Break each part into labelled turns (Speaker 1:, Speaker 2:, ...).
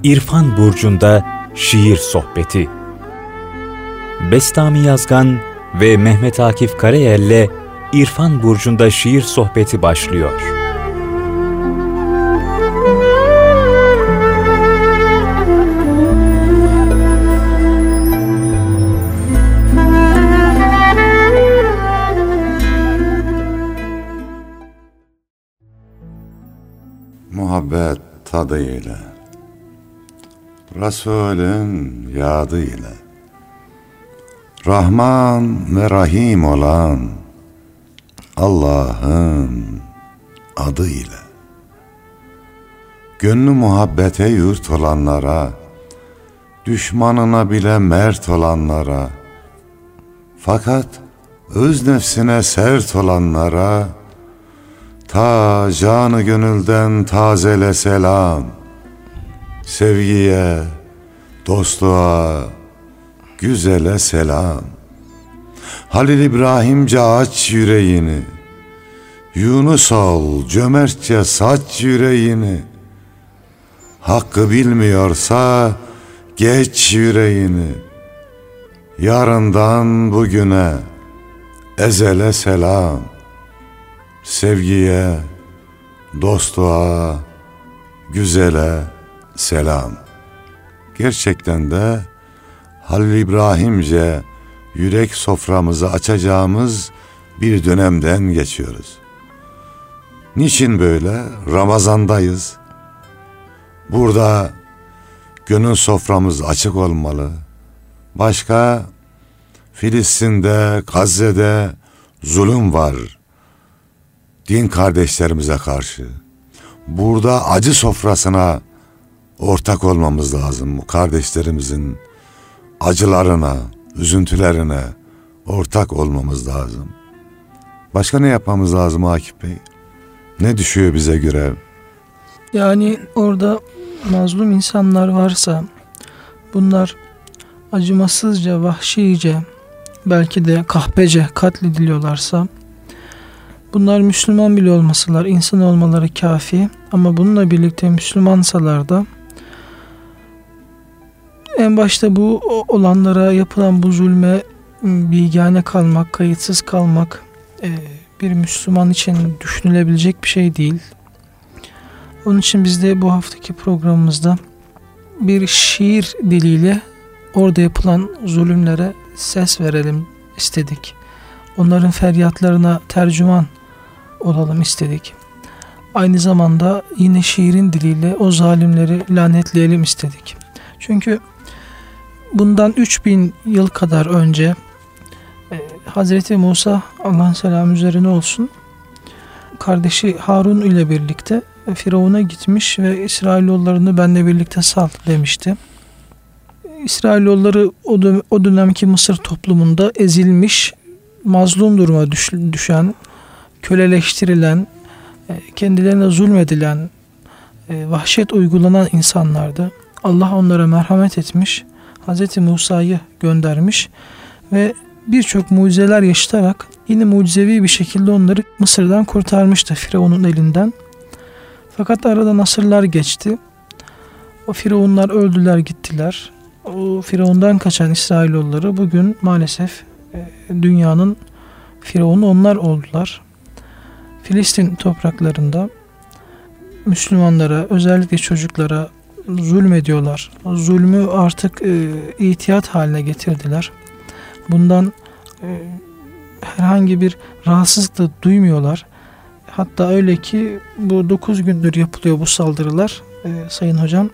Speaker 1: İrfan Burcu'nda şiir sohbeti. Bestami Yazgan ve Mehmet Akif Karayel'le İrfan Burcu'nda şiir sohbeti başlıyor.
Speaker 2: Muhabbet tadıyla, Resulün yadıyla, Rahman ve Rahim olan Allah'ın adıyla. Gönlü muhabbete yurt olanlara, düşmanına bile mert olanlara, fakat öz nefsine sert olanlara, ta canı gönülden tazele selam. Sevgiye, dostluğa, güzele selam. Halil İbrahimce aç yüreğini, Yunus ol cömertçe saç yüreğini. Hakkı bilmiyorsa geç yüreğini. Yarından bugüne ezele selam. Sevgiye, dostluğa, güzele selam. Gerçekten de Halil İbrahimce yürek soframızı açacağımız bir dönemden geçiyoruz. Niçin böyle? Ramazandayız. Burada gönül soframız açık olmalı. Başka, Filistin'de, Gazze'de zulüm var. Din kardeşlerimize karşı. Burada acı sofrasına ortak olmamız lazım. Bu kardeşlerimizin acılarına, üzüntülerine ortak olmamız lazım. Başka ne yapmamız lazım Akif Bey? Ne düşüyor bize görev?
Speaker 3: Yani orada mazlum insanlar varsa, bunlar acımasızca, vahşice, belki de kahpece katlediliyorlarsa, bunlar Müslüman bile olmasalar, insan olmaları kafi. Ama bununla birlikte Müslümansalar da en başta bu olanlara yapılan bu zulme bigane kalmak, kayıtsız kalmak bir Müslüman için düşünülebilecek bir şey değil. Onun için biz de bu haftaki programımızda bir şiir diliyle orada yapılan zulümlere ses verelim istedik. Onların feryatlarına tercüman olalım istedik. Aynı zamanda yine şiirin diliyle o zalimleri lanetleyelim istedik. Çünkü bundan 3000 yıl kadar önce Hazreti Musa, Allah'ın selamı üzerine olsun, kardeşi Harun ile birlikte Firavun'a gitmiş ve İsrailoğullarını benimle birlikte sal demişti. İsrailoğulları o dönemki Mısır toplumunda ezilmiş, mazlum duruma düşen, köleleştirilen, kendilerine zulmedilen, vahşet uygulanan insanlardı. Allah onlara merhamet etmiş, Hz. Musa'yı göndermiş ve birçok mucizeler yaşatarak yine mucizevi bir şekilde onları Mısır'dan kurtarmıştı, Firavun'un elinden. Fakat aradan asırlar geçti. O Firavunlar öldüler, gittiler. O Firavundan kaçan İsrailoğulları bugün maalesef dünyanın Firavunu onlar oldular. Filistin topraklarında Müslümanlara, özellikle çocuklara zulmediyorlar. Zulmü artık itiyat haline getirdiler. Bundan herhangi bir rahatsızlık da duymuyorlar. Hatta öyle ki bu 9 gündür yapılıyor bu saldırılar Sayın Hocam.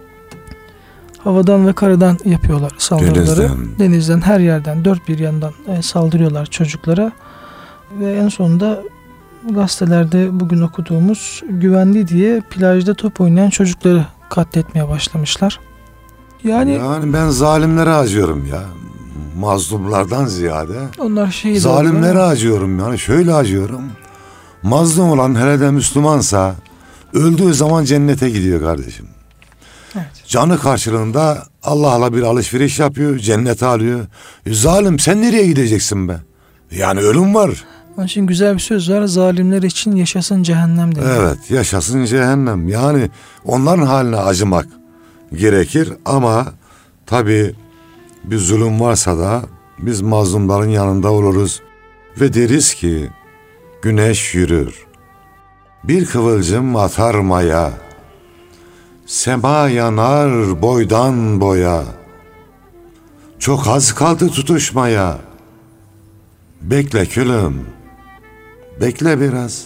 Speaker 3: Havadan ve karadan yapıyorlar saldırıları. Denizden her yerden, dört bir yandan saldırıyorlar çocuklara. Ve en sonunda gazetelerde bugün okuduğumuz güvenli diye plajda top oynayan çocukları katletmeye başlamışlar. Yani
Speaker 2: ben zalimlere acıyorum ya. Mazlumlardan ziyade.
Speaker 3: Onlar
Speaker 2: zalimlere acıyorum yani. Şöyle acıyorum. Mazlum olan, hele de Müslümansa, öldüğü zaman cennete gidiyor kardeşim.
Speaker 3: Evet.
Speaker 2: Canı karşılığında Allah'la bir alışveriş yapıyor, cennete alıyor. Zalim, sen nereye gideceksin be? Yani ölüm var.
Speaker 3: Onun için güzel bir söz var. Zalimler için yaşasın cehennem dedi.
Speaker 2: Evet, yaşasın cehennem. Yani onların haline acımak gerekir ama tabii bir zulüm varsa da biz mazlumların yanında oluruz ve deriz ki güneş yürür, bir kıvılcım atar maya, sema yanar boydan boya, çok az kaldı tutuşmaya, bekle külüm, bekle biraz.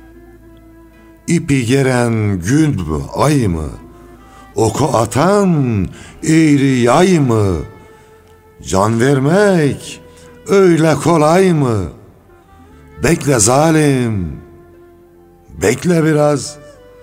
Speaker 2: İpi geren gün mü, ay mı? Oku atan eğri yay mı? Can vermek öyle kolay mı? Bekle zalim, bekle biraz.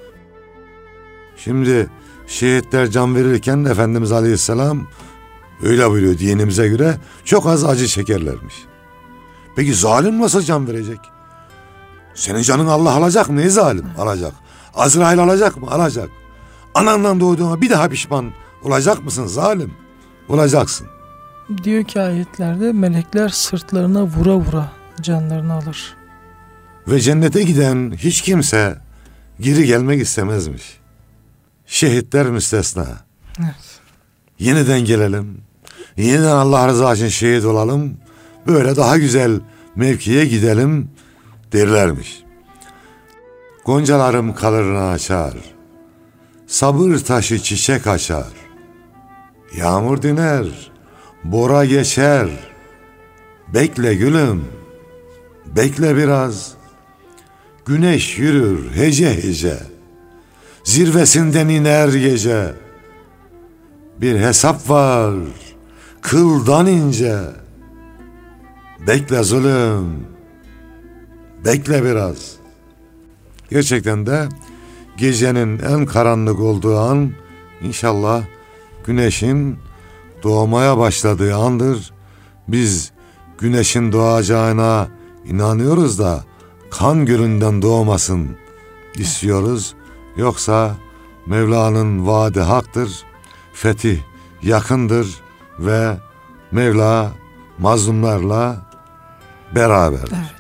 Speaker 2: Şimdi şehitler can verirken de Efendimiz Aleyhisselam öyle buyuruyor dinimize göre, çok az acı çekerlermiş. Peki zalim nasıl can verecek? Senin canını Allah alacak mı? Ne zalim? Alacak. Azrail alacak mı? Alacak. Anandan doğduğuna bir daha pişman olacak mısın zalim? Olacaksın.
Speaker 3: Diyor ki ayetlerde melekler sırtlarına vura vura canlarını alır.
Speaker 2: Ve cennete giden hiç kimse geri gelmek istemezmiş. Şehitler müstesna.
Speaker 3: Evet.
Speaker 2: Yeniden gelelim. Yeniden Allah rızası için şehit olalım. Böyle daha güzel mevkiye gidelim derlermiş. Goncalarım kalırını açar, sabır taşı çiçek açar, yağmur diner, bora geçer, bekle gülüm, bekle biraz, güneş yürür hece hece, zirvesinden iner gece, bir hesap var kıldan ince, bekle zulüm, bekle biraz. Gerçekten de gecenin en karanlık olduğu an inşallah güneşin doğmaya başladığı andır. Biz güneşin doğacağına inanıyoruz da kan gölünden doğmasın istiyoruz. Yoksa Mevla'nın vaadi haktır, fetih yakındır ve Mevla mazlumlarla beraber.
Speaker 3: Evet.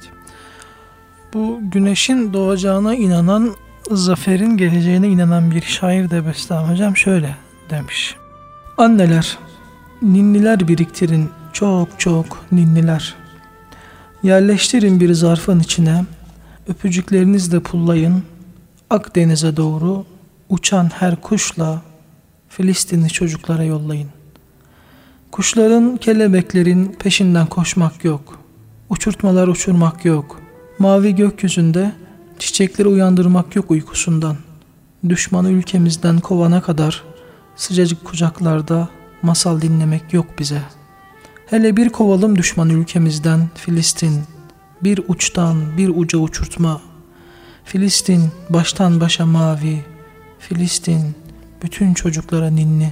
Speaker 3: Bu güneşin doğacağına inanan, zaferin geleceğine inanan bir şair de Bestami Hocam şöyle demiş. Anneler, ninniler biriktirin, çok çok ninniler. Yerleştirin bir zarfın içine, öpücüklerinizle pullayın, Akdeniz'e doğru uçan her kuşla Filistinli çocuklara yollayın. Kuşların, kelebeklerin peşinden koşmak yok. Uçurtmalar uçurmak yok. Mavi gökyüzünde çiçekleri uyandırmak yok uykusundan. Düşmanı ülkemizden kovana kadar sıcacık kucaklarda masal dinlemek yok bize. Hele bir kovalım düşman ülkemizden Filistin. Bir uçtan bir uca uçurtma. Filistin baştan başa mavi. Filistin bütün çocuklara ninni.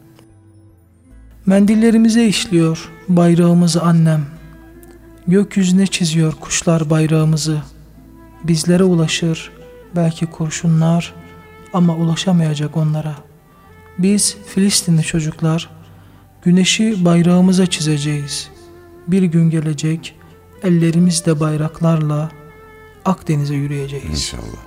Speaker 3: Mendillerimize işliyor bayrağımızı annem. Gökyüzüne çiziyor kuşlar bayrağımızı. Bizlere ulaşır belki kurşunlar ama ulaşamayacak onlara. Biz Filistinli çocuklar güneşi bayrağımıza çizeceğiz. Bir gün gelecek ellerimizde bayraklarla Akdeniz'e yürüyeceğiz.
Speaker 2: İnşallah.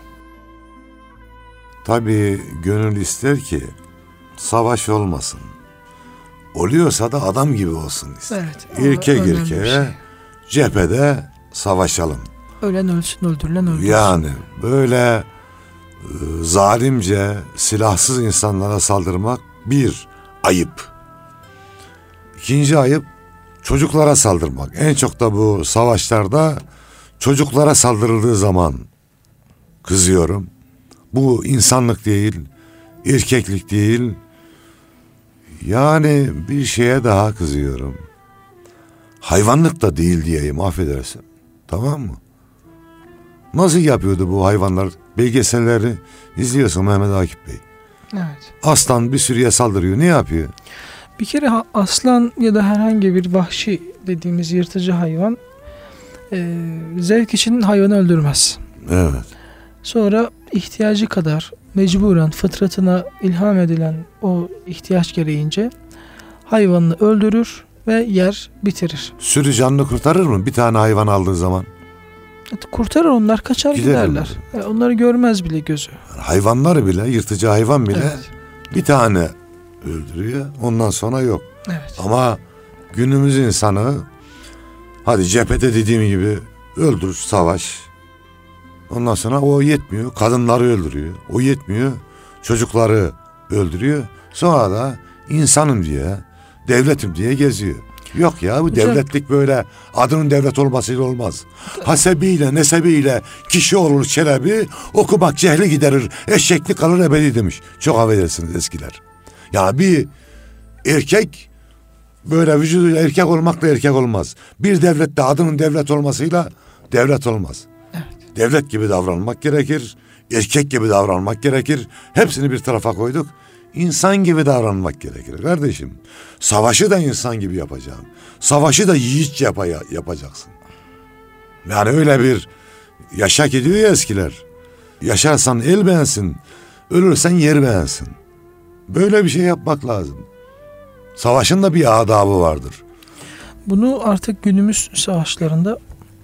Speaker 2: Tabii gönül ister ki savaş olmasın. Oluyorsa da adam gibi olsun ister.
Speaker 3: Evet,
Speaker 2: İrke cephede savaşalım.
Speaker 3: Ölen ölsün, öldürülen öldürsün.
Speaker 2: Yani böyle zalimce silahsız insanlara saldırmak bir ayıp. İkinci ayıp çocuklara saldırmak. En çok da bu savaşlarda çocuklara saldırıldığı zaman kızıyorum. Bu insanlık değil, erkeklik değil. Yani bir şeye daha kızıyorum. Hayvanlık da değil diyeyim, affedersin. Tamam mı? Nasıl yapıyordu bu hayvanlar? Belgeselleri izliyorsun Mehmet Akif Bey.
Speaker 3: Evet.
Speaker 2: Aslan bir sürüye saldırıyor. Ne yapıyor?
Speaker 3: Bir kere aslan ya da herhangi bir vahşi dediğimiz yırtıcı hayvan zevk için hayvanı öldürmez.
Speaker 2: Evet.
Speaker 3: Sonra ihtiyacı kadar mecburen fıtratına ilham edilen o ihtiyaç gereğince hayvanını öldürür ve yer bitirir.
Speaker 2: Sürü canını kurtarır mı bir tane hayvan aldığı zaman?
Speaker 3: Kurtarır, onlar kaçar giderler. Onları görmez bile gözü.
Speaker 2: Hayvanlar bile, yırtıcı hayvan bile bir tane öldürüyor. Ondan sonra yok.
Speaker 3: Evet.
Speaker 2: Ama günümüz insanı hadi cephede dediğim gibi öldür, savaş. Ondan sonra o yetmiyor. Kadınları öldürüyor. O yetmiyor. Çocukları öldürüyor. Sonra da insanım diye, devletim diye geziyor. Yok ya, bu
Speaker 3: hocam,
Speaker 2: devletlik böyle adının devlet olmasıyla olmaz. Hasebiyle nesebiyle kişi olur çelebi, okumak cehli giderir, eşeklik kalır ebedi demiş. Çok affedersiniz eskiler. Ya bir erkek böyle vücuduyla erkek olmakla erkek olmaz. Bir devlette adının devlet olmasıyla devlet olmaz.
Speaker 3: Evet.
Speaker 2: Devlet gibi davranmak gerekir, erkek gibi davranmak gerekir. Hepsini bir tarafa koyduk. İnsan gibi davranmak gerekir kardeşim. Savaşı da insan gibi yapacaksın. Savaşı da yiğitçe yapacaksın. Yani öyle bir yaşak ediyor ya eskiler. Yaşarsan el beğensin, ölürsen yer beğensin. Böyle bir şey yapmak lazım. Savaşın da bir adabı vardır.
Speaker 3: Bunu artık günümüz savaşlarında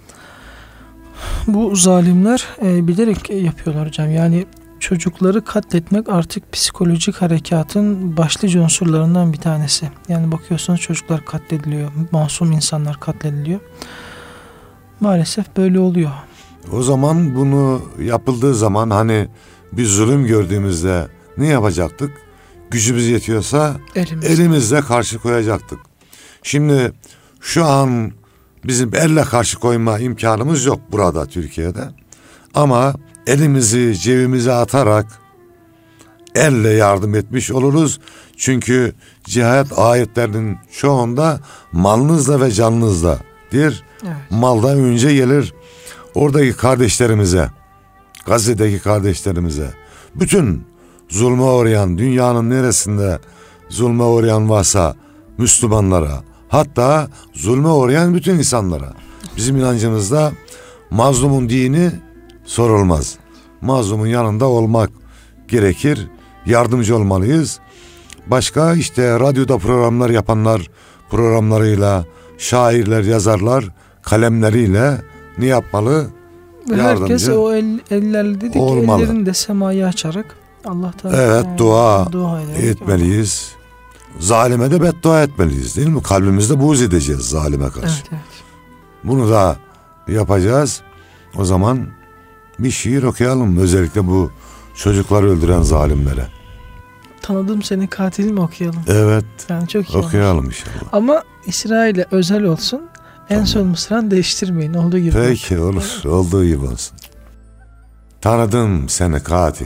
Speaker 3: bu zalimler bilerek yapıyorlar hocam. Yani çocukları katletmek artık psikolojik harekatın başlıca unsurlarından bir tanesi. Yani bakıyorsunuz çocuklar katlediliyor, masum insanlar katlediliyor. Maalesef böyle oluyor.
Speaker 2: O zaman bunu yapıldığı zaman hani bir zulüm gördüğümüzde ne yapacaktık? Gücümüz yetiyorsa elimizle karşı koyacaktık. Şimdi şu an bizim elle karşı koyma imkanımız yok burada Türkiye'de. Ama elimizi cebimize atarak elle yardım etmiş oluruz. Çünkü cihat ayetlerinin çoğunda malınızla ve canınızla dir.
Speaker 3: Evet.
Speaker 2: Maldan önce gelir. Oradaki kardeşlerimize, Gazze'deki kardeşlerimize, bütün zulme uğrayan, dünyanın neresinde zulme uğrayan varsa Müslümanlara, hatta zulme uğrayan bütün insanlara. Bizim inancımızda mazlumun dini sorulmaz. Mazlumun yanında olmak gerekir. Yardımcı olmalıyız. Başka işte radyoda programlar yapanlar programlarıyla, şairler, yazarlar kalemleriyle ne yapmalı? Yardımcı.
Speaker 3: Herkes o ellerle dedik
Speaker 2: olmalı.
Speaker 3: Ellerini de semaya açarak Allah'tan
Speaker 2: dua
Speaker 3: ederek
Speaker 2: etmeliyiz. Zalime de beddua etmeliyiz değil mi? Kalbimizde buğz edeceğiz zalime karşı.
Speaker 3: Evet.
Speaker 2: Bunu da yapacağız. O zaman bir şiir okuyalım. Özellikle bu çocukları öldüren zalimlere.
Speaker 3: Tanıdım seni katilim okuyalım.
Speaker 2: Evet.
Speaker 3: Yani çok iyi
Speaker 2: okuyalım
Speaker 3: olmuş.
Speaker 2: inşallah.
Speaker 3: Ama İsrail'e özel olsun. En son mısranı değiştirmeyin. Olduğu gibi.
Speaker 2: Peki olur. Olduğu gibi olsun. Tanıdım seni katil.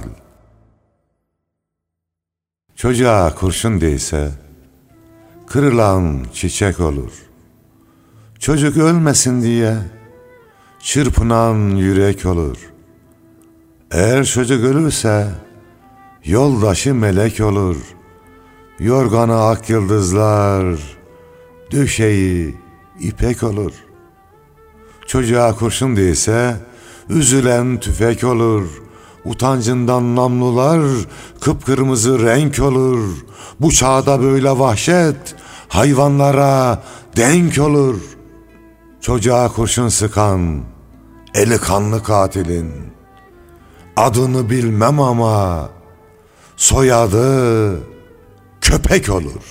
Speaker 2: Çocuğa kurşun değse kırılan çiçek olur. Çocuk ölmesin diye çırpınan yürek olur. Eğer çocuk ölürse yoldaşı melek olur. Yorganı ak yıldızlar, döşeği ipek olur. Çocuğa kurşun değse üzülen tüfek olur. Utancından namlular kıpkırmızı renk olur. Bu çağda böyle vahşet hayvanlara denk olur. Çocuğa kurşun sıkan eli kanlı katilin adını bilmem ama soyadı köpek olur.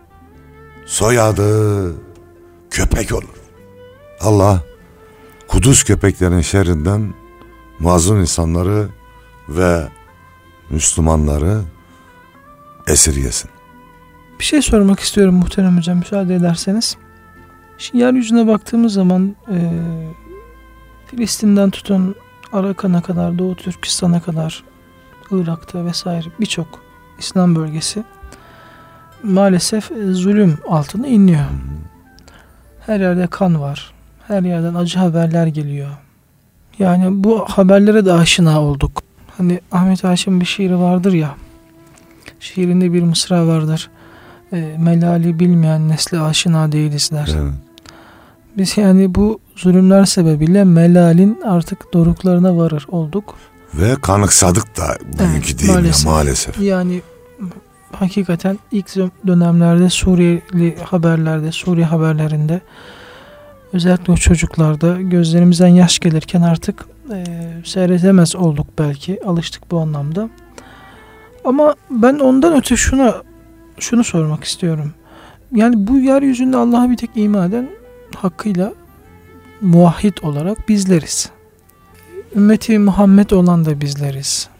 Speaker 2: Soyadı köpek olur. Allah kuduz köpeklerin şerrinden mazlum insanları ve Müslümanları esirgesin.
Speaker 3: Bir şey sormak istiyorum muhterem hocam, müsaade ederseniz. Şimdi yeryüzüne baktığımız zaman Filistin'den tutun Arakan'a kadar, Doğu Türkistan'a kadar, Irak'ta vesaire birçok İslam bölgesi maalesef zulüm altına inliyor. Her yerde kan var. Her yerden acı haberler geliyor. Yani bu haberlere de aşina olduk. Hani Ahmet Haşim'in bir şiiri vardır ya. Şiirinde bir mısra vardır. Melali bilmeyen nesle aşina değilizler.
Speaker 2: Evet.
Speaker 3: Biz yani bu zulümler sebebiyle melalin artık doruklarına varır olduk.
Speaker 2: Ve kanıksadık da bugünkü deyimle maalesef.
Speaker 3: Yani hakikaten ilk dönemlerde Suriyeli haberlerde, Suriye haberlerinde özellikle o çocuklarda gözlerimizden yaş gelirken artık seyredemez olduk belki. Alıştık bu anlamda. Ama ben ondan öte şuna şunu sormak istiyorum. Yani bu yeryüzünde Allah'a bir tek iman eden, hakkıyla muvahhid olarak bizleriz. Ümmeti Muhammed olan da bizleriz.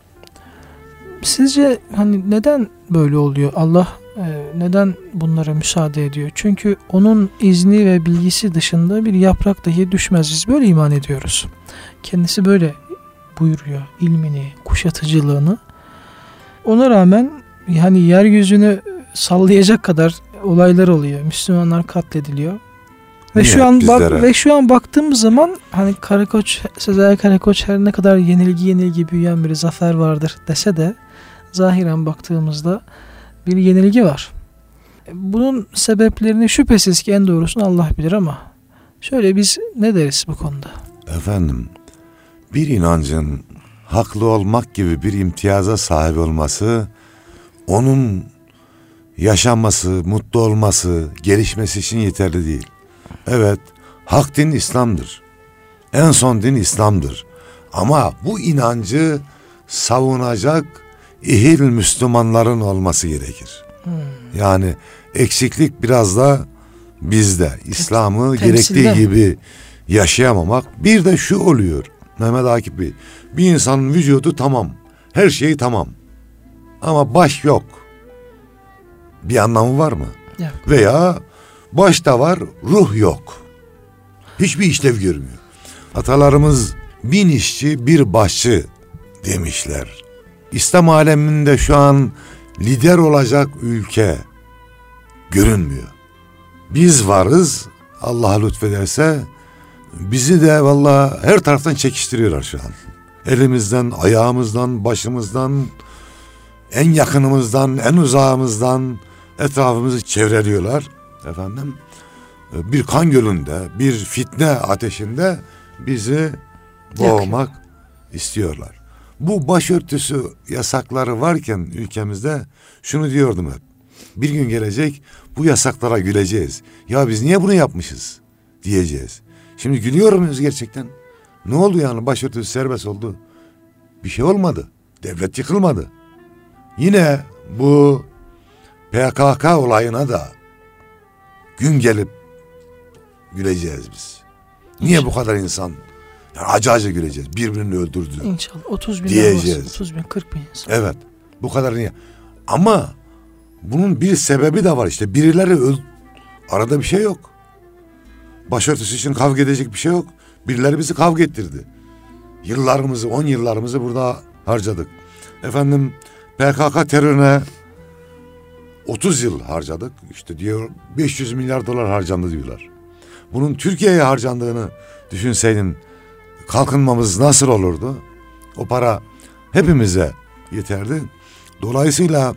Speaker 3: Sizce hani neden böyle oluyor? Allah neden bunlara müsaade ediyor? Çünkü onun izni ve bilgisi dışında bir yaprak dahi düşmez. Biz böyle iman ediyoruz. Kendisi böyle buyuruyor ilmini, kuşatıcılığını. Ona rağmen yani yeryüzünü sallayacak kadar olaylar oluyor. Müslümanlar katlediliyor. Ve şu an baktığımız zaman hani Sezai Karakoç her ne kadar yenilgi büyüyen bir zafer vardır dese de zahiren baktığımızda bir yenilgi var. Bunun sebeplerini şüphesiz ki en doğrusunu Allah bilir ama şöyle biz ne deriz bu konuda?
Speaker 2: Efendim, bir inancın haklı olmak gibi bir imtiyaza sahip olması, onun yaşanması, mutlu olması, gelişmesi için yeterli değil. Evet, hak din İslam'dır. En son din İslam'dır. Ama bu inancı savunacak ehil Müslümanların olması gerekir. Yani eksiklik biraz da bizde. İslam'ı gerektiği gibi yaşayamamak. Bir de şu oluyor Mehmet Akif Bey. Bir insanın vücudu tamam. Her şeyi tamam. Ama baş yok. Bir anlamı var mı?
Speaker 3: Yok.
Speaker 2: Veya başta var, ruh yok. Hiçbir işlev görmüyor. Atalarımız 1000 işçi bir başçı demişler. İslam aleminde şu an lider olacak ülke görünmüyor. Biz varız, Allah lütfederse bizi de vallahi her taraftan çekiştiriyorlar şu an. Elimizden, ayağımızdan, başımızdan, en yakınımızdan, en uzağımızdan etrafımızı çevreliyorlar. Efendim, bir kan gölünde, bir fitne ateşinde bizi boğmak istiyorlar. Bu başörtüsü yasakları varken ülkemizde şunu diyordum hep. Bir gün gelecek, bu yasaklara güleceğiz. Ya biz niye bunu yapmışız diyeceğiz. Şimdi gülüyor muyuz gerçekten? Ne oldu yani, başörtüsü serbest oldu? Bir şey olmadı. Devlet yıkılmadı. Yine bu PKK olayına da gün gelip güleceğiz biz. Niye bu kadar insan? Yani acı güleceğiz. Birbirini öldürdü.
Speaker 3: İnşallah 30 bin
Speaker 2: diyeceğiz.
Speaker 3: 30 bin 40 bin insan.
Speaker 2: Evet. Bu kadar niye? Ama bunun bir sebebi de var işte. Birileri arada bir şey yok. Başörtüsü için kavga edecek bir şey yok. Birileri bizi kavga ettirdi. Yıllarımızı, 10 yıllarımızı burada harcadık. Efendim, PKK terörüne 30 yıl harcadık. İşte diyor 500 milyar dolar harcandı diyorlar. Bunun Türkiye'ye harcandığını düşünseydin kalkınmamız nasıl olurdu? O para hepimize yeterdi. Dolayısıyla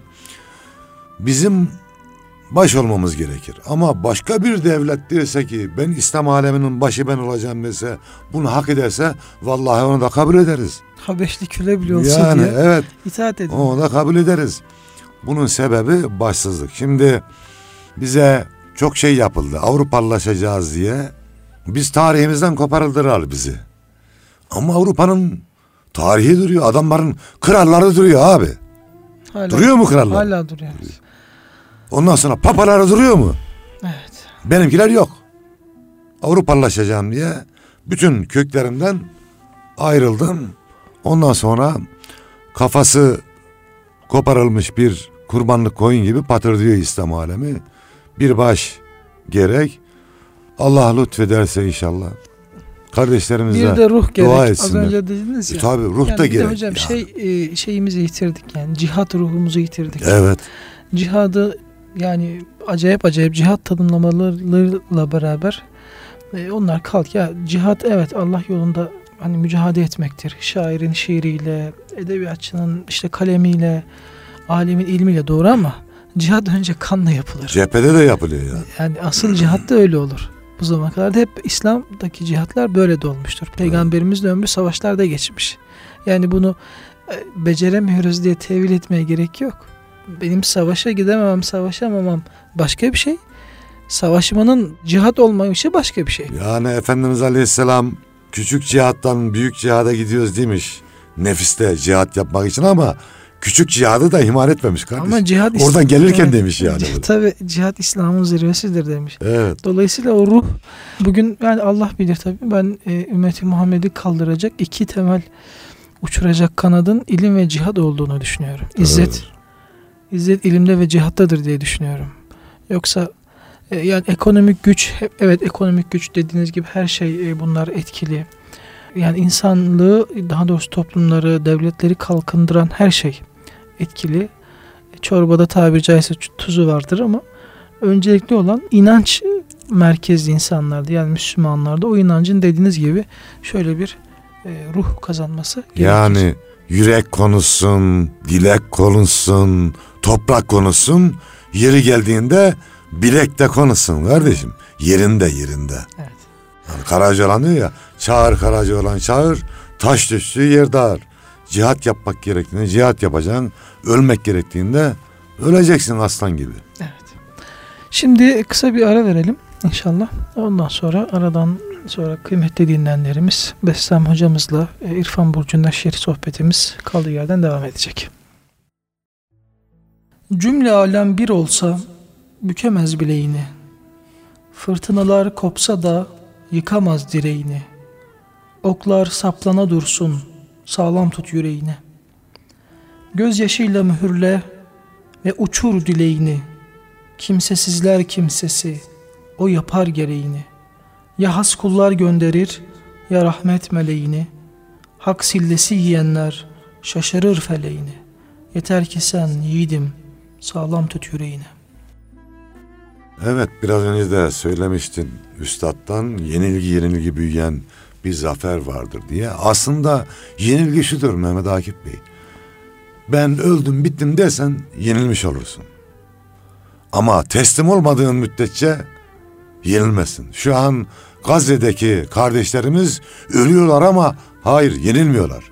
Speaker 2: bizim baş olmamız gerekir. Ama başka bir devlet derse ki ben İslam aleminin başı ben olacağım dese, bunu hak ederse vallahi onu da kabul ederiz.
Speaker 3: Habeşli köle bile olsa
Speaker 2: yani,
Speaker 3: diye
Speaker 2: evet,
Speaker 3: itaat edin.
Speaker 2: onu da kabul ederiz. Bunun sebebi başsızlık. Şimdi bize çok şey yapıldı. Avrupalılaşacağız diye. Biz tarihimizden koparıldılar bizi. Ama Avrupa'nın tarihi duruyor. Adamların kralları duruyor abi.
Speaker 3: Hala,
Speaker 2: duruyor mu krallar?
Speaker 3: Hala duruyor.
Speaker 2: Ondan sonra papaları duruyor mu?
Speaker 3: Evet.
Speaker 2: Benimkiler yok. Avrupalılaşacağım diye bütün köklerimden ayrıldım. Ondan sonra kafası koparılmış bir kurbanlık koyun gibi patırdıyor İslam alemi. Bir baş gerek. Allah lütfederse inşallah kardeşlerimize
Speaker 3: bir de ruh gerek.
Speaker 2: dua etsinler.
Speaker 3: Az önce dediniz ya.
Speaker 2: Tabii ruh
Speaker 3: yani
Speaker 2: da gerek.
Speaker 3: Hocam
Speaker 2: yani.
Speaker 3: Şeyimizi yitirdik yani. Cihat ruhumuzu yitirdik.
Speaker 2: Evet.
Speaker 3: Cihadı yani acayip cihat tadımlamalarıyla beraber onlar kalk ya, cihat evet Allah yolunda hani mücadele etmektir. Şairin şiiriyle, edebiyatçının işte kalemiyle, alimin ilmiyle doğru ama cihat önce kanla yapılır.
Speaker 2: Cephede de yapılıyor yani.
Speaker 3: Yani asıl cihat da öyle olur. Bu zamana kadar da hep İslam'daki cihatlar böyle de olmuştur. Peygamberimiz de ömrü savaşlarda geçmiş. Yani bunu beceremiyoruz diye tevil etmeye gerek yok. Benim savaşa gidememem, savaşamamam başka bir şey. Savaşmanın cihat olmayışı başka bir şey.
Speaker 2: Yani Efendimiz Aleyhisselam küçük cihattan büyük cihada gidiyoruz demiş. Nefiste cihat yapmak için ama küçük cihadı da ihmal etmemiş kardeşim.
Speaker 3: Ama cihad
Speaker 2: oradan gelirken demiş yani.
Speaker 3: Tabii cihad İslam'ın zirvesidir demiş.
Speaker 2: Evet.
Speaker 3: Dolayısıyla o ruh bugün yani Allah bilir tabii ben ümmeti Muhammed'i kaldıracak iki temel uçuracak kanadın ilim ve cihad olduğunu düşünüyorum. İzzet ilimde ve cihattadır diye düşünüyorum. Yoksa yani ekonomik güç, evet ekonomik güç dediğiniz gibi her şey bunlar etkili. Yani insanlığı, daha doğrusu toplumları, devletleri kalkındıran her şey etkili. Çorbada tabiri caizse tuzu vardır ama öncelikli olan inanç merkezli insanlardı. Yani Müslümanlarda o inancın dediğiniz gibi şöyle bir ruh kazanması gerekir.
Speaker 2: Yani yürek konuşsun, dilek konuşsun, toprak konuşsun, yeri geldiğinde bilek de konuşsun kardeşim. Yerinde.
Speaker 3: Evet.
Speaker 2: Yani Karacaoğlan diyor ya, çağır Karacaoğlan çağır, taş düştüğü yer dağır. Cihat yapmak gerektiğinde cihat yapacaksın, ölmek gerektiğinde öleceksin aslan gibi.
Speaker 3: Evet. Şimdi kısa bir ara verelim inşallah. Ondan sonra aradan sonra kıymetli dinleyenlerimiz Bessam hocamızla İrfan Burcu'nda şiir sohbetimiz kaldığı yerden devam edecek. Cümle alem bir olsa bükemez bileğini. Fırtınalar kopsa da yıkamaz direğini. Oklar saplana dursun, sağlam tut yüreğini. Gözyaşıyla mühürle ve uçur dileğini. Kimsesizler kimsesi, o yapar gereğini. Ya has kullar gönderir, ya rahmet meleğini. Hak sillesi yiyenler şaşırır feleğini. Yeter ki sen yiğidim, sağlam tut yüreğini.
Speaker 2: Evet, biraz önce de söylemiştin üstattan, yenilgi büyüyen bir zafer vardır diye. Aslında yenilgi şudur Mehmet Akif Bey. Ben öldüm bittim dersen yenilmiş olursun. Ama teslim olmadığın müddetçe yenilmesin. Şu an Gazze'deki kardeşlerimiz ölüyorlar ama hayır, yenilmiyorlar.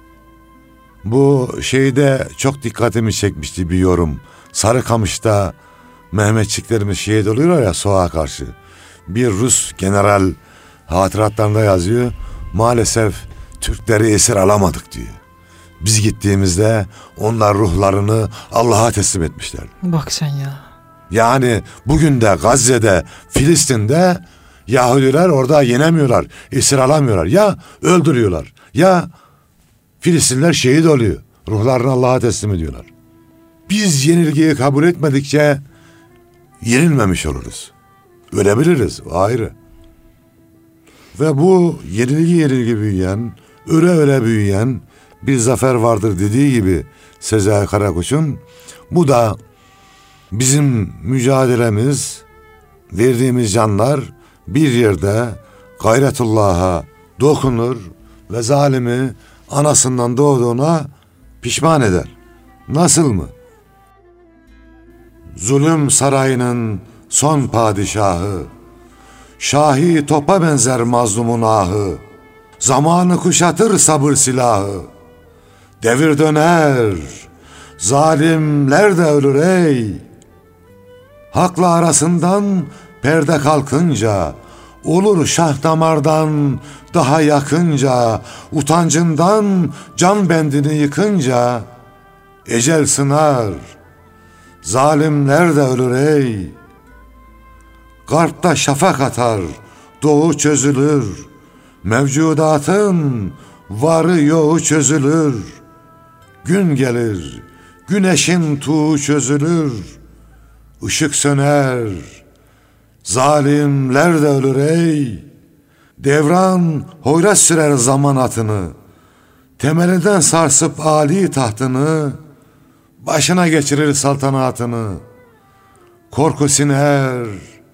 Speaker 2: Bu şeyde çok dikkatimi çekmişti bir yorum. Sarıkamış'ta Mehmetçiklerimiz şehit oluyorlar ya soğuğa karşı. Bir Rus general hatıratlarında yazıyor. Maalesef Türkleri esir alamadık diyor. Biz gittiğimizde onlar ruhlarını Allah'a teslim etmişler.
Speaker 3: Bak sen ya.
Speaker 2: Yani bugün de Gazze'de, Filistin'de Yahudiler orada yenemiyorlar, esir alamıyorlar. Ya öldürüyorlar ya Filistinler şehit oluyor. Ruhlarını Allah'a teslim ediyorlar. Biz yenilgiyi kabul etmedikçe yenilmemiş oluruz. Ölebiliriz, ayrı. Ve bu yenilgi büyüyen, öle büyüyen bir zafer vardır dediği gibi Sezai Karakoç'un, bu da bizim mücadelemiz, verdiğimiz canlar bir yerde gayretullah'a dokunur ve zalimi anasından doğduğuna pişman eder. Nasıl mı? Zulüm sarayının son padişahı, şahi topa benzer mazlumun ahı, zamanı kuşatır sabır silahı. Devir döner, zalimler de ölür ey. Hakla arasından perde kalkınca, olur şah damardan daha yakınca, utancından can bendini yıkınca, ecel sınar, zalimler de ölür ey. Garpta şafak atar, doğu çözülür, mevcudatın varı yoğu çözülür. Gün gelir, güneşin tuğu çözülür, ışık söner, zalimler de ölür ey. Devran hoyrat sürer zaman atını, temelinden sarsıp âli tahtını, başına geçirir saltanatını. Korku siner,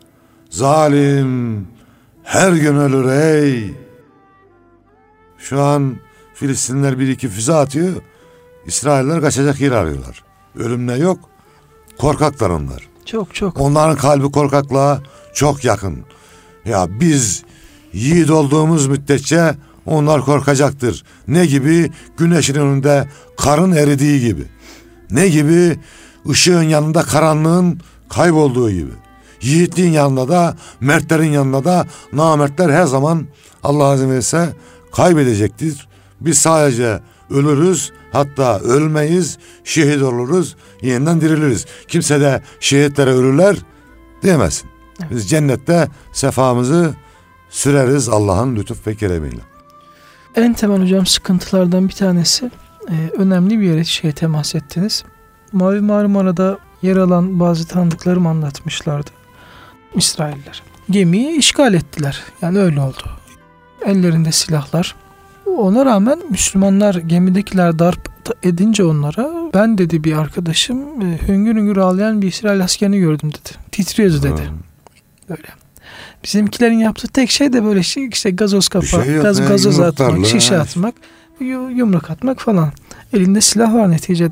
Speaker 2: zalim her gün ölür ey. Şu an Filistinler bir iki füze atıyor, İsrailler kaçacak yer arıyorlar. Ölümle yok, korkaklar onlar.
Speaker 3: Çok.
Speaker 2: Onların kalbi korkaklığa çok yakın. Ya biz yiğit olduğumuz müddetçe onlar korkacaktır. Ne gibi? Güneşin önünde karın eridiği gibi. Ne gibi? Işığın yanında karanlığın kaybolduğu gibi. Yiğitliğin yanında da, mertlerin yanında da namertler her zaman Allah azim etse kaybedecektir. Biz sadece ölürüz Hatta ölmeyiz, şehit oluruz, yeniden diriliriz. Kimse de şehitlere ölürler diyemesin. Biz cennette sefamızı süreriz Allah'ın lütuf ve keremiyle.
Speaker 3: En temel hocam sıkıntılardan bir tanesi, önemli bir yere temas ettiniz. Mavi Marmara'da yer alan bazı tanıdıklarım anlatmışlardı. İsrailler gemiyi işgal ettiler. Yani öyle oldu. Ellerinde silahlar. Ona rağmen Müslümanlar, gemidekiler darp edince onlara, ben dedi bir arkadaşım hüngür hüngür ağlayan bir İsrail askerini gördüm dedi. Titriyordu dedi. Böyle. Bizimkilerin yaptığı tek şey de böyle işte gazoz kapağı, gazoz atmak, şişe atmak, yumruk atmak falan. Elinde silah var neticede.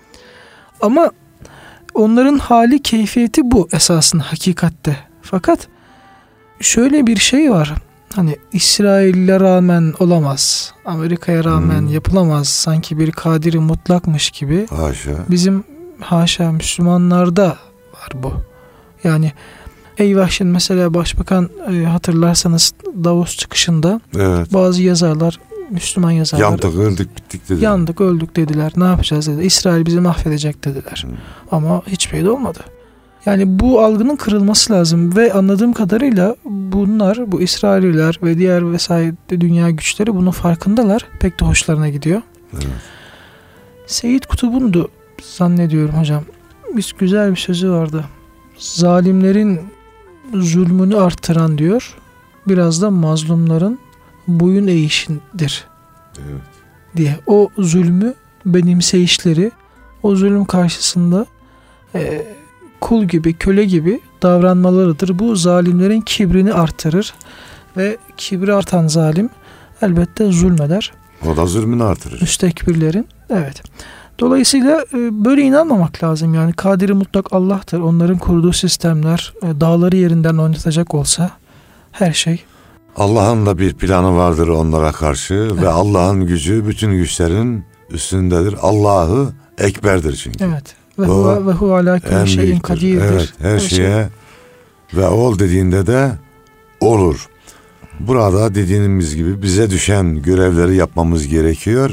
Speaker 3: Ama onların hali, keyfiyeti bu esasında hakikatte. Fakat şöyle bir şey var. Hani İsrail'e rağmen olamaz, Amerika'ya rağmen yapılamaz, sanki bir kadiri mutlakmış gibi.
Speaker 2: Haşa.
Speaker 3: Bizim haşa Müslümanlarda var bu. Yani eyvah, şimdi mesela Başbakan hatırlarsanız Davos çıkışında bazı yazarlar, Müslüman yazarlar,
Speaker 2: yandık öldük bittik dediler.
Speaker 3: Yandık öldük dediler. Ne yapacağız dediler. İsrail bizi mahvedecek dediler. Ama hiçbir şey de olmadı. Yani bu algının kırılması lazım ve anladığım kadarıyla bunlar, bu İsraililer ve diğer vesaire dünya güçleri bunun farkındalar. Pek de hoşlarına gidiyor.
Speaker 2: Evet.
Speaker 3: Seyyid Kutub'undu zannediyorum hocam. Güzel bir sözü vardı. Zalimlerin zulmünü artıran diyor, biraz da mazlumların boyun eğişindir.
Speaker 2: Evet.
Speaker 3: Diye. O zulmü benimseyişleri, o zulüm karşısında kul gibi, köle gibi davranmalarıdır. Bu zalimlerin kibrini artırır ve kibri artan zalim elbette zulmeder.
Speaker 2: O da zulmünü artırır.
Speaker 3: Müstekbirlerin. Evet. Dolayısıyla böyle inanmamak lazım. Yani kadiri mutlak Allah'tır. Onların kurduğu sistemler dağları yerinden oynatacak olsa her şey.
Speaker 2: Allah'ın da bir planı vardır onlara karşı ve Allah'ın gücü bütün güçlerin üstündedir. Allahu Ekber'dir çünkü.
Speaker 3: Evet. Ve hu ala kulli şeyin kadirdir.
Speaker 2: Evet, her şeye ve ol dediğinde de olur. Burada dediğimiz gibi bize düşen görevleri yapmamız gerekiyor.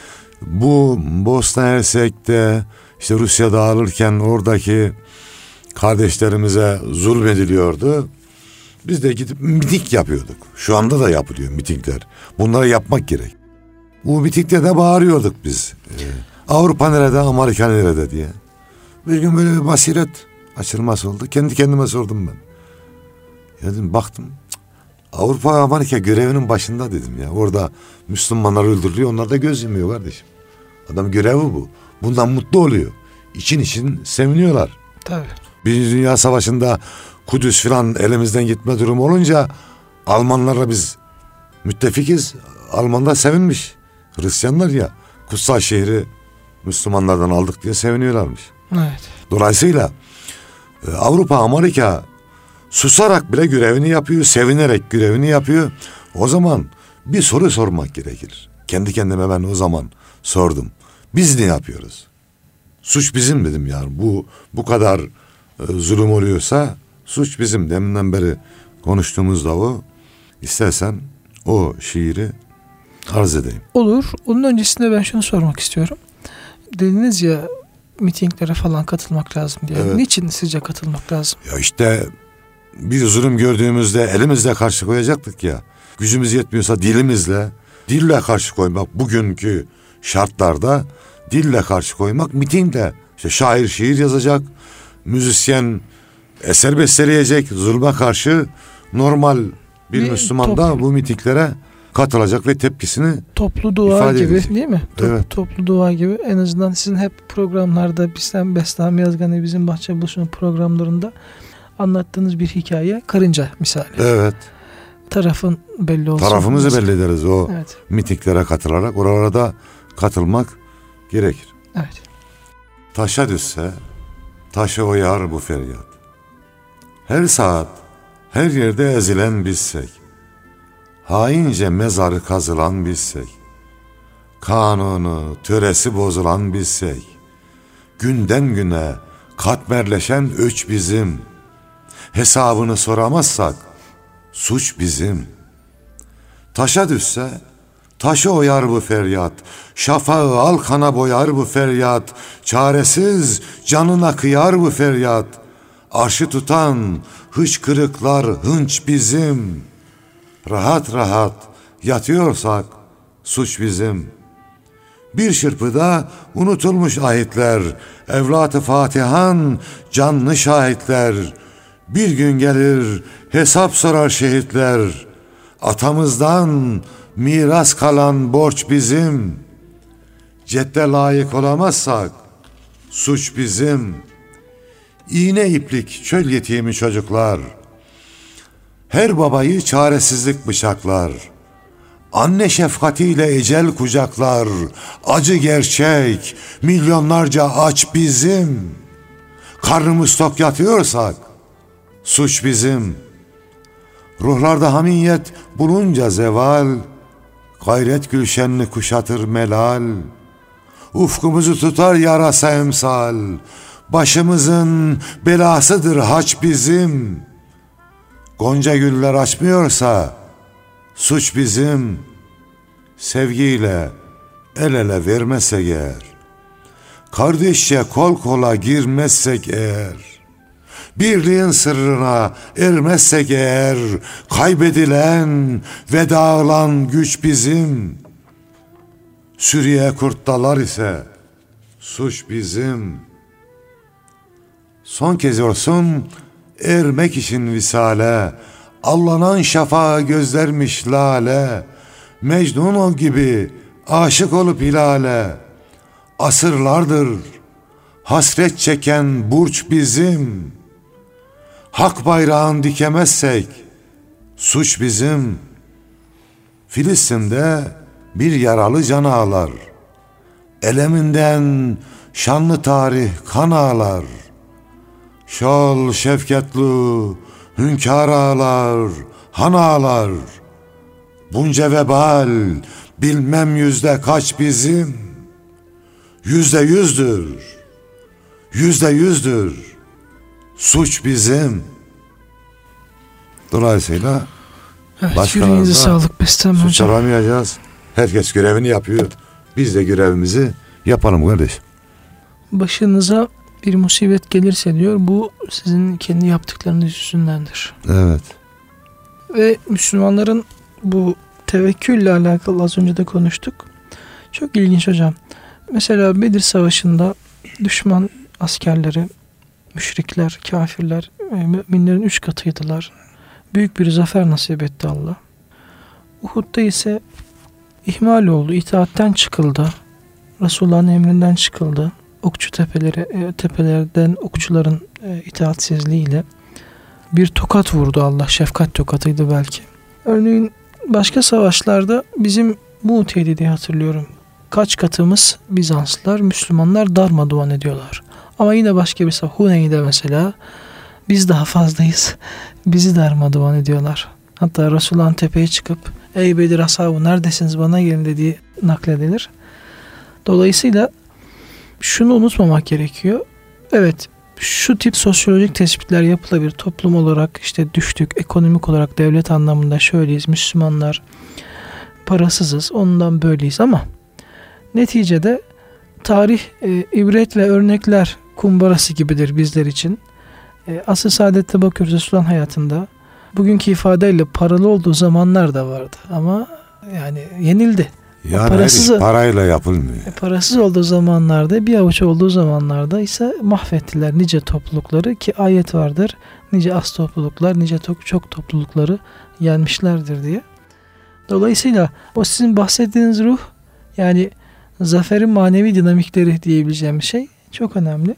Speaker 2: Bu Bosna Hersek'te işte Rusya dağılırken oradaki kardeşlerimize zulmediliyordu. Biz de gidip miting yapıyorduk. Şu anda da yapılıyor mitingler. Bunları yapmak gerek. Bu mitingde de bağırıyorduk biz. Avrupa nerede, Amerika nerede diye. Bir gün böyle bir basiret açılması oldu. Kendi kendime sordum ben. Ya dedim, baktım. Avrupa Amerika görevinin başında dedim ya. Orada Müslümanlar öldürülüyor. Onlar da göz yumuyor kardeşim. Adam görevi bu. Bundan mutlu oluyor. İçin seviniyorlar.
Speaker 3: Tabii.
Speaker 2: Birinci Dünya Savaşı'nda Kudüs filan elimizden gitme durumu olunca Almanlarla biz müttefikiz. Almanlar sevinmiş. Hristiyanlar ya. Kutsal şehri Müslümanlardan aldık diye seviniyorlarmış.
Speaker 3: Evet.
Speaker 2: Dolayısıyla Avrupa, Amerika susarak bile görevini yapıyor, sevinerek görevini yapıyor. O zaman bir soru sormak gerekir. Kendi kendime ben o zaman sordum. Biz ne yapıyoruz? Suç bizim dedim yani. Bu kadar zulüm oluyorsa suç bizim. Deminden beri konuştuğumuzda o. İstersen o şiiri arz edeyim.
Speaker 3: Olur. Onun öncesinde ben şunu sormak istiyorum. Dediniz ya mitinglere falan katılmak lazım diye. Evet. Niçin sizce katılmak lazım?
Speaker 2: Ya işte bir zulüm gördüğümüzde elimizle karşı koyacaktık ya. Gücümüz yetmiyorsa dille karşı koymak, bugünkü şartlarda dille karşı koymak, mitingle. İşte şair şiir yazacak, müzisyen eser besteleyecek, zulme karşı normal bir Müslüman da bu mitinglere katılacak ve tepkisini
Speaker 3: toplu dua gibi
Speaker 2: edecek.
Speaker 3: Değil mi?
Speaker 2: Evet.
Speaker 3: Toplu dua gibi, en azından sizin hep programlarda, bizden Bestami Yazgan'ı bizim Bahçe Buluşu'nun programlarında anlattığınız bir hikaye, karınca misali.
Speaker 2: Evet.
Speaker 3: Tarafın belli olsun.
Speaker 2: Tarafımızı belli ederiz o
Speaker 3: evet.
Speaker 2: mitinglere katılarak. Oralara da katılmak gerekir.
Speaker 3: Evet.
Speaker 2: Taşa düşse taşı oyar bu feryat. Her saat her yerde ezilen bizsek, haince mezarı kazılan bizsek, kanunu töresi bozulan bizsek, günden güne katmerleşen öç bizim, hesabını soramazsak suç bizim. Taşa düşse Taşı oyar bu feryat, şafağı alkana boyar bu feryat, çaresiz canına kıyar bu feryat. Arşı tutan hıçkırıklar hınç bizim. Rahat rahat yatıyorsak suç bizim. Bir çırpıda unutulmuş ahitler, evlat-ı Fatihan canlı şahitler. Bir gün gelir hesap sorar şehitler. Atamızdan miras kalan borç bizim. Cedde layık olamazsak suç bizim. İğne iplik çöl yetimi çocuklar. Her babayı çaresizlik bıçaklar. Anne şefkatiyle ecel kucaklar. Acı gerçek, milyonlarca aç bizim. Karnımız tok yatıyorsak suç bizim. Ruhlarda hamiyet bulunca zeval, gayret gülşenini kuşatır melal. Ufkumuzu tutar yarasa emsal, başımızın belasıdır haç bizim. Gonca güller açmıyorsa suç bizim. Sevgiyle el ele vermezsek eğer, kardeşçe kol kola girmezsek eğer, birliğin sırrına ermezsek eğer, kaybedilen ve dağılan güç bizim. Sürüye kurt dalar ise suç bizim. Son kez olsun ermek için visale, allanan şafağı gözlermiş lale. Mecnun ol gibi aşık olup hilale, asırlardır hasret çeken burç bizim. Hak bayrağını dikemezsek suç bizim. Filistin'de bir yaralı can ağlar, eleminden şanlı tarih kan ağlar. Şol şefketlu hünkâr ağlar, han ağlar. Bunca vebal bilmem yüzde kaç bizim. %100'dür, %100'dür. Suç bizim. Dolayısıyla
Speaker 3: evet, yüreğinize sağlık Bestem hocam.
Speaker 2: Suç aramayacağız. Herkes görevini yapıyor. Biz de görevimizi yapalım kardeşim.
Speaker 3: Başınıza bir musibet gelirse diyor, bu sizin kendi yaptıklarınız yüzündendir.
Speaker 2: Evet.
Speaker 3: Ve Müslümanların bu tevekkülle alakalı az önce de konuştuk. Çok ilginç hocam. Mesela Bedir Savaşı'nda düşman askerleri, müşrikler, kafirler, müminlerin 3 katıydılar. Büyük bir zafer nasip etti Allah. Uhud'da ise ihmal oldu, itaatten çıkıldı. Resulullah'ın emrinden çıkıldı. Okçu tepelerden okçuların itaatsizliğiyle bir tokat vurdu Allah. Şefkat tokatıydı belki. Örneğin başka savaşlarda bizim Mu'te'de diye hatırlıyorum. Kaç katımız Bizanslılar, Müslümanlar darmadağın ediyorlar. Ama yine başka bir savaş, Huneyn'de mesela biz daha fazlayız. Bizi darmadağın ediyorlar. Hatta Resulullah'ın tepeye çıkıp ey Bedir ashabı neredesiniz bana gelin dediği nakledilir. Dolayısıyla şunu unutmamak gerekiyor. Evet, şu tip sosyolojik tespitler yapılabilir. Toplum olarak işte düştük, ekonomik olarak devlet anlamında şöyleyiz, Müslümanlar parasızız, ondan böyleyiz ama neticede tarih ibret ve örnekler kumbarası gibidir bizler için. Asr-ı Saadet'te bakıyoruz Resulullah'ın hayatında. Bugünkü ifadeyle paralı olduğu zamanlar da vardı ama yani yenildi.
Speaker 2: Yani parasız, parayla yapılmıyor.
Speaker 3: Parasız olduğu zamanlarda, bir avuç olduğu zamanlarda ise mahvettiler nice toplulukları ki ayet vardır. Nice az topluluklar, nice çok toplulukları yenmişlerdir diye. Dolayısıyla o sizin bahsettiğiniz ruh, yani zaferin manevi dinamikleri diyebileceğim şey çok önemli.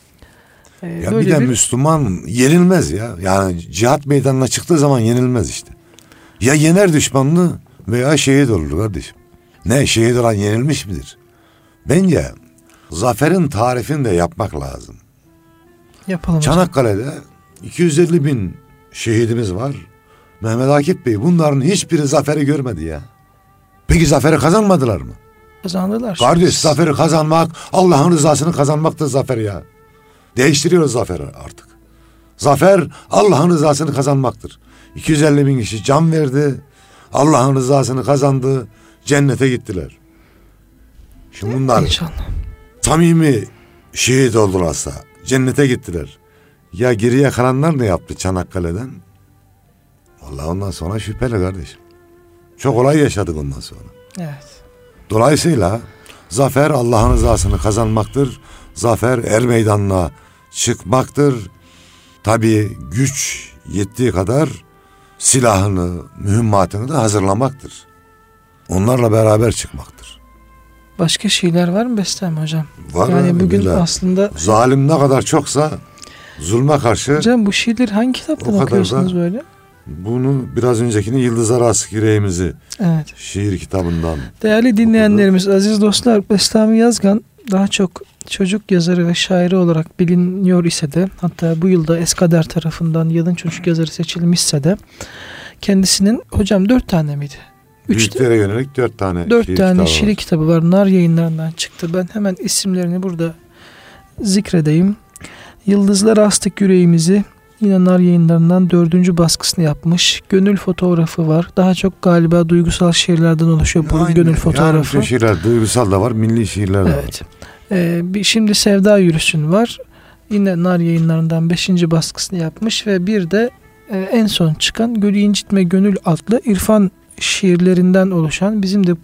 Speaker 2: Ya bir de Müslüman yenilmez ya. Yani cihat meydanına çıktığı zaman yenilmez işte. Ya yener düşmanını veya şehit olur kardeşim. Ne, şehit olan yenilmiş midir? Bence zaferin tarifini de yapmak lazım.
Speaker 3: Yapalım.
Speaker 2: Çanakkale'de 250 bin şehidimiz var. Mehmet Akif Bey bunların hiçbiri zaferi görmedi ya. Peki zaferi kazanmadılar mı?
Speaker 3: Kazandılar.
Speaker 2: Kardeş, zaferi kazanmak, Allah'ın rızasını kazanmaktır zafer ya. Değiştiriyoruz zaferi artık. Zafer Allah'ın rızasını kazanmaktır. 250 bin kişi can verdi. Allah'ın rızasını kazandı. cennete gittiler. Şimdi bunlar
Speaker 3: İnşallah.
Speaker 2: samimi şehit oldularsa cennete gittiler. Ya geriye kalanlar ne yaptı Çanakkale'den? Vallahi ondan sonra şüpheli kardeşim. Çok olay yaşadık ondan sonra.
Speaker 3: Evet.
Speaker 2: Dolayısıyla zafer Allah'ın rızasını kazanmaktır. Zafer er meydanına çıkmaktır. Tabii güç yettiği kadar silahını, mühimmatını da hazırlamaktır. Onlarla beraber çıkmaktır.
Speaker 3: Başka şeyler var mı Bestami hocam?
Speaker 2: Var
Speaker 3: yani
Speaker 2: abi,
Speaker 3: bugün
Speaker 2: billah.
Speaker 3: aslında
Speaker 2: Zalim ne kadar çoksa zulme karşı.
Speaker 3: Hocam bu şiirleri hangi kitaptan
Speaker 2: O kadar
Speaker 3: okuyorsunuz
Speaker 2: da-
Speaker 3: böyle?
Speaker 2: Bunu biraz öncekini Yıldızlar Asık Yüreğimizi
Speaker 3: Evet.
Speaker 2: şiir kitabından.
Speaker 3: Değerli dinleyenlerimiz, aziz dostlar, Bestami Yazgan daha çok çocuk yazarı ve şairi olarak biliniyor ise de, hatta bu yılda Eskader tarafından yılın çocuk yazarı seçilmişse de, kendisinin hocam 4 tane miydi? 3
Speaker 2: Büyüklere yönelik 4 tane
Speaker 3: 4
Speaker 2: şiir
Speaker 3: tane
Speaker 2: kitabı
Speaker 3: şiir
Speaker 2: var.
Speaker 3: kitabı var. Nar Yayınlarından çıktı. Ben hemen isimlerini burada zikredeyim. Yıldızlar Astık Yüreğimizi yine Nar Yayınlarından 4. baskısını yapmış. Gönül fotoğrafı var. Daha çok galiba duygusal şiirlerden oluşuyor bu
Speaker 2: Aynen.
Speaker 3: gönül fotoğrafı.
Speaker 2: Yani bütün şiirler duygusal da var, milli şiirler de
Speaker 3: Evet. Şimdi Sevda Yürüsün var. Yine Nar Yayınlarından 5. baskısını yapmış ve bir de en son çıkan Gölü İncitme Gönül adlı İrfan şiirlerinden oluşan, bizim de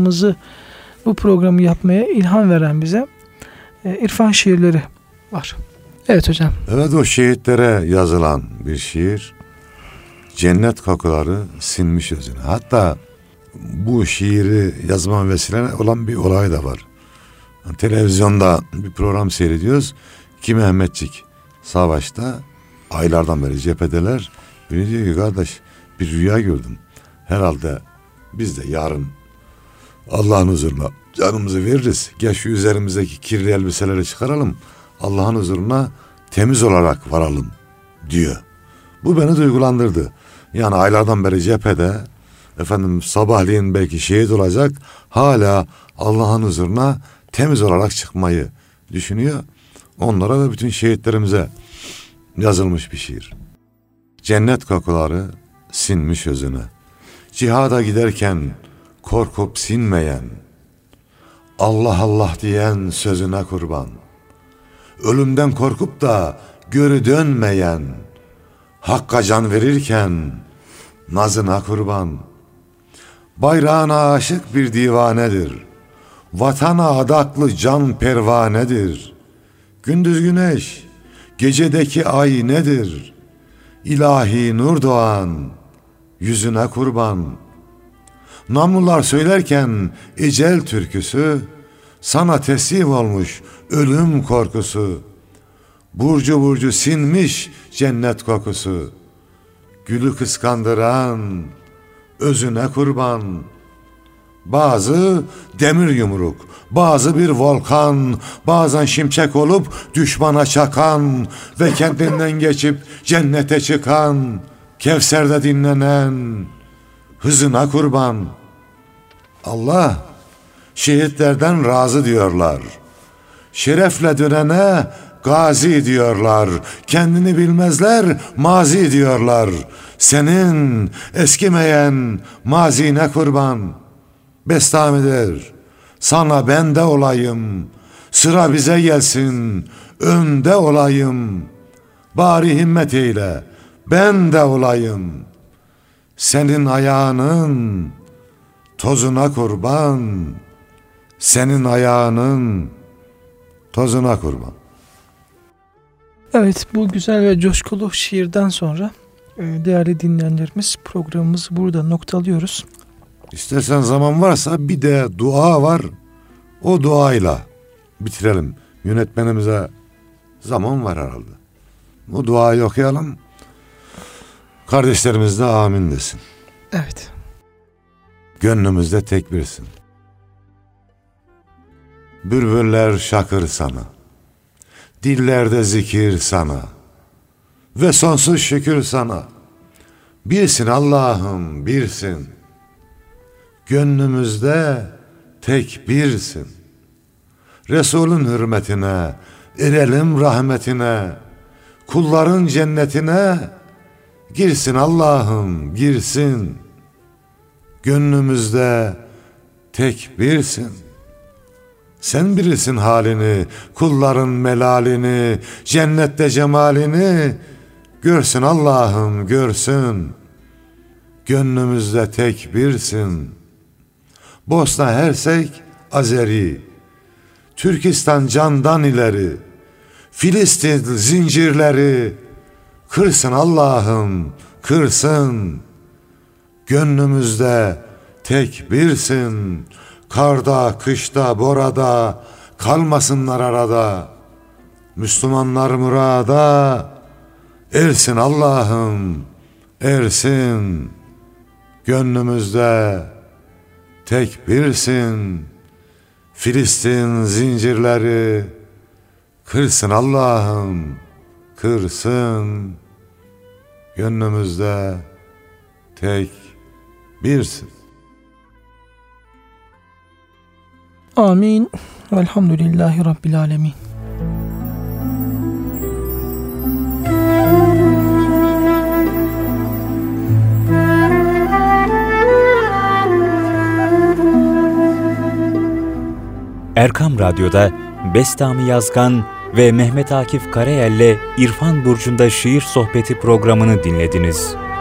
Speaker 3: bu programı yapmaya ilham veren bize İrfan şiirleri var. Evet hocam.
Speaker 2: var. Evet, o şehitlere yazılan bir şiir. Cennet kokuları sinmiş özüne. Hatta bu şiiri yazma vesile olan bir olay da var. Televizyonda bir program seyrediyoruz. İki Mehmetçik savaşta aylardan beri cephedeler. Biri diyor ki kardeş bir rüya gördüm. Herhalde biz de yarın Allah'ın huzuruna canımızı veririz. Gel şu üzerimizdeki kirli elbiseleri çıkaralım. Allah'ın huzuruna temiz olarak varalım diyor. Bu beni duygulandırdı. Yani aylardan beri cephede, sabahleyin belki şehit olacak, hala Allah'ın huzuruna temiz olarak çıkmayı düşünüyor. Onlara ve bütün şehitlerimize yazılmış bir şiir. Cennet kokuları sinmiş özüne. Cihada giderken korkup sinmeyen, Allah Allah diyen sözüne kurban. Ölümden korkup da geri dönmeyen, Hakka can verirken nazına kurban. Bayrağına aşık bir divanedir. Vatana adaklı can pervanedir. Gündüz güneş, gecedeki ay nedir? İlahi nur doğan, yüzüne kurban. Namlular söylerken ecel türküsü, sana teslim olmuş ölüm korkusu. Burcu burcu sinmiş cennet kokusu. Gülü kıskandıran özüne kurban. Bazı demir yumruk, bazı bir volkan, bazen şimşek olup düşmana çakan ve kendinden geçip cennete çıkan, Kevser'de dinlenen hızına kurban. Allah şehitlerden razı diyorlar. Şerefle dönene gazi diyorlar. Kendini bilmezler, mazi diyorlar. Senin eskimeyen mazine kurban. Bestamidir, sana ben de olayım. Sıra bize gelsin, önde olayım. Bari himmet eyle, ben de olayım. Senin ayağının tozuna kurban. Senin ayağının tozuna kurban.
Speaker 3: Evet, bu güzel ve coşkulu şiirden sonra değerli dinleyenlerimiz, programımızı burada noktalıyoruz.
Speaker 2: İstersen zaman varsa bir de dua var. O duayla bitirelim. Yönetmenimize zaman var herhalde. O duayı okuyalım. Kardeşlerimiz de amin desin.
Speaker 3: Evet.
Speaker 2: Gönlümüzde tekbirsin. Bülbüller şakır sana. Dillerde zikir sana. Ve sonsuz şükür sana. Birsin Allah'ım, birsin. Gönlümüzde tek birsin. Resulün hürmetine, erelim rahmetine, kulların cennetine, girsin Allah'ım, girsin. Gönlümüzde tek birsin. Sen bilirsin halini, kulların melalini, cennette cemalini. Görsün Allah'ım, görsün. Gönlümüzde tek birsin. Bosna Hersek, Azeri, Türkistan candan ileri, Filistin zincirleri kırsın Allah'ım, kırsın. Gönlümüzde tek birsin. Karda, kışta, borada kalmasınlar arada. Müslümanlar murada ersin Allah'ım, ersin. Gönlümüzde tek birsin. Filistin zincirleri kırsın Allah'ım, kırsın. Gönlümüzde tek birsin.
Speaker 3: Amin. Velhamdülillahi Rabbil alemin.
Speaker 1: Erkam Radyo'da Bestami Yazgan ve Mehmet Akif Karayel'le İrfan Burcu'nda Şiir Sohbeti programını dinlediniz.